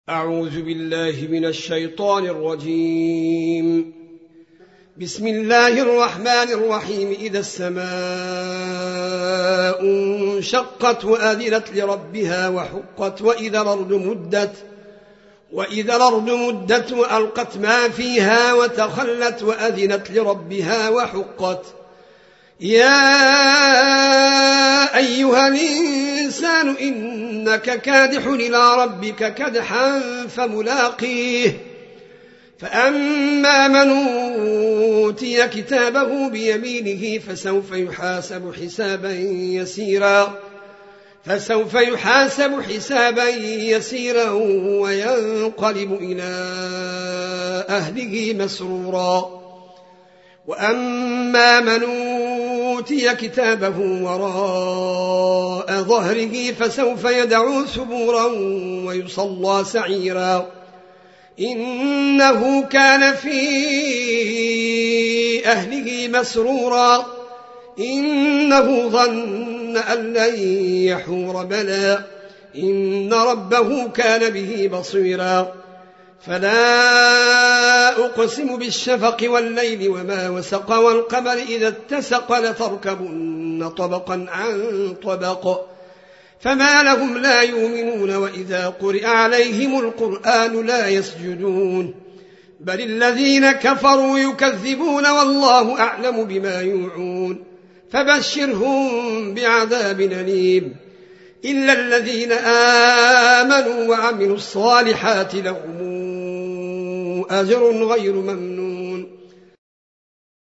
أعوذ بالله من الشيطان الرجيم. بسم الله الرحمن الرحيم. إذا السماء انشقت وأذنت لربها وحقت وإذا الأرض مدت وألقت ما فيها وتخلت وأذنت لربها وحقت. يا أيها الإنسان إنك كادح إلى ربك كدحا فملاقيه. فأما من أوتي كتابه بيمينه فسوف يحاسب حسابا يسيرا وينقلب إلى أهله مسرورا. وأما من أوتي كتابه وراء ظهره فسوف يدعو ثبورا ويصلى سعيرا. إنه كان في أهله مسرورا. إنه ظن أن لن يحور بلى إن ربه كان به بصيرا. فلا أقسم بالشفق والليل وما وسق والقمر إذا اتسق لتركبن طبقا عن طبق فما لهم لا يؤمنون وإذا قرئ عليهم القرآن لا يسجدون بل الذين كفروا يكذبون والله أعلم بما يوعون فبشرهم بعذاب أليم إلا الذين آمنوا وعملوا الصالحات لهم أجر غير ممنون